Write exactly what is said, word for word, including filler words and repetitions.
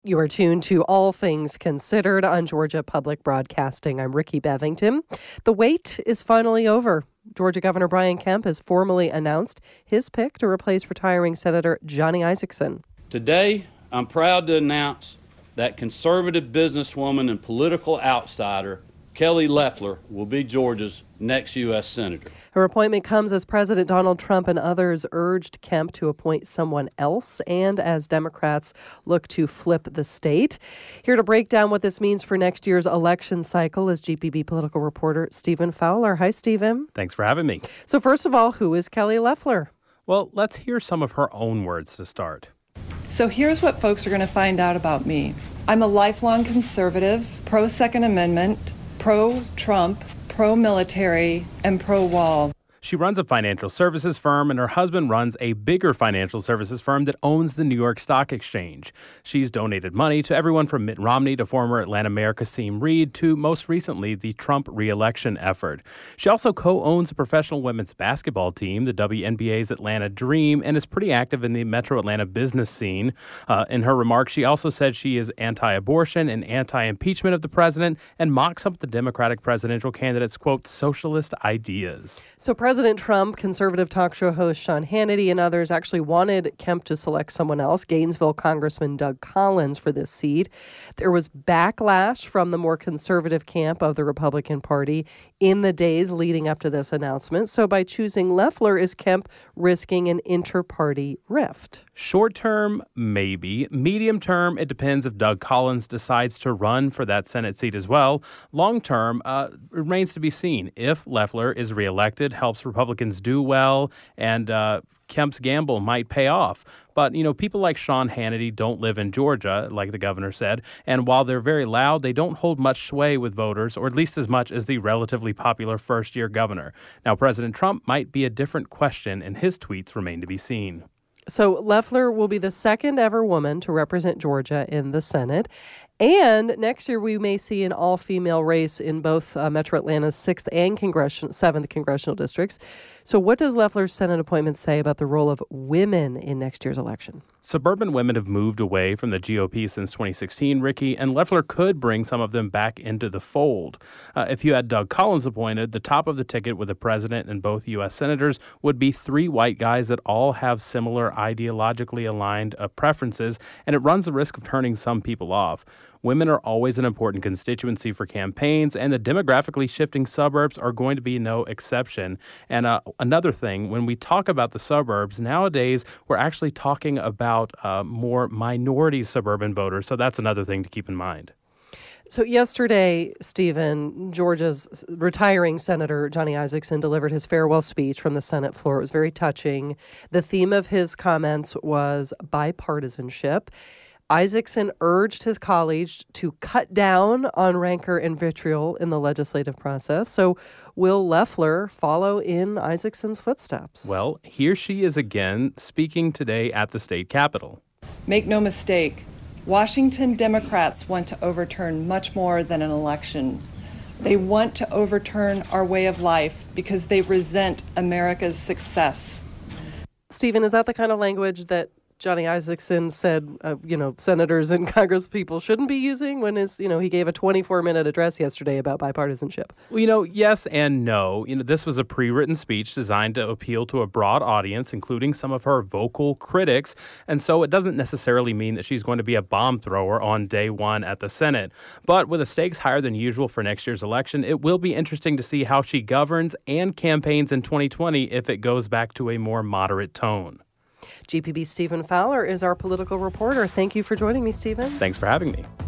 You are tuned to All Things Considered on Georgia Public Broadcasting. I'm Ricky Bevington. The wait is finally over. Georgia Governor Brian Kemp has formally announced his pick to replace retiring Senator Johnny Isakson. Today, I'm proud to announce that conservative businesswoman and political outsider Kelly Loeffler will be Georgia's next U S Senator. Her appointment comes as President Donald Trump and others urged Kemp to appoint someone else, and as Democrats look to flip the state. Here to break down what this means for next year's election cycle is G P B political reporter Stephen Fowler. Hi, Stephen. Thanks for having me. So first of all, who is Kelly Loeffler? Well, let's hear some of her own words to start. So here's what folks are going to find out about me. I'm a lifelong conservative, pro-Second Amendment, pro-Trump, pro-military, and pro-wall. She runs a financial services firm, and her husband runs a bigger financial services firm that owns the New York Stock Exchange. She's donated money to everyone from Mitt Romney to former Atlanta Mayor Kasim Reed to, most recently, the Trump re-election effort. She also co-owns a professional women's basketball team, the W N B A's Atlanta Dream, and is pretty active in the metro Atlanta business scene. Uh, in her remarks, she also said she is anti-abortion and anti-impeachment of the president and mocks up the Democratic presidential candidate's, quote, socialist ideas. So President Trump, conservative talk show host Sean Hannity, and others actually wanted Kemp to select someone else, Gainesville Congressman Doug Collins, for this seat. There was backlash from the more conservative camp of the Republican Party in the days leading up to this announcement. So by choosing Loeffler, is Kemp risking an inter-party rift? Short term, maybe. Medium term, it depends if Doug Collins decides to run for that Senate seat as well. Long term, uh, remains to be seen. If Loeffler is reelected, helps Republicans do well, and uh, Kemp's gamble might pay off. But, you know, people like Sean Hannity don't live in Georgia, like the governor said, and while they're very loud, they don't hold much sway with voters, or at least as much as the relatively popular first-year governor. Now, President Trump might be a different question, and his tweets remain to be seen. So Loeffler will be the second ever woman to represent Georgia in the Senate. And next year, we may see an all-female race in both uh, Metro Atlanta's sixth and congressional, seventh congressional districts. So what does Loeffler's Senate appointment say about the role of women in next year's election? Suburban women have moved away from the G O P since twenty sixteen, Ricky, and Loeffler could bring some of them back into the fold. Uh, if you had Doug Collins appointed, the top of the ticket with the president and both U S senators would be three white guys that all have similar ideologically aligned uh, preferences, and it runs the risk of turning some people off. Women are always an important constituency for campaigns, and the demographically shifting suburbs are going to be no exception. And uh, another thing, when we talk about the suburbs, nowadays we're actually talking about uh, more minority suburban voters, so that's another thing to keep in mind. So yesterday, Stephen, Georgia's retiring Senator Johnny Isakson delivered his farewell speech from the Senate floor. It was very touching. The theme of his comments was bipartisanship. Isakson urged his colleagues to cut down on rancor and vitriol in the legislative process. So will Loeffler follow in Isakson's footsteps? Well, here she is again, speaking today at the state capitol. Make no mistake, Washington Democrats want to overturn much more than an election. They want to overturn our way of life because they resent America's success. Stephen, is that the kind of language that Johnny Isakson said, uh, you know, senators and Congress people shouldn't be using when his, you know, he gave a twenty-four minute address yesterday about bipartisanship? Well, you know, yes and no. You know, this was a pre-written speech designed to appeal to a broad audience, including some of her vocal critics. And so it doesn't necessarily mean that she's going to be a bomb thrower on day one at the Senate. But with the stakes higher than usual for next year's election, it will be interesting to see how she governs and campaigns in twenty twenty if it goes back to a more moderate tone. G P B's Stephen Fowler is our political reporter. Thank you for joining me, Stephen. Thanks for having me.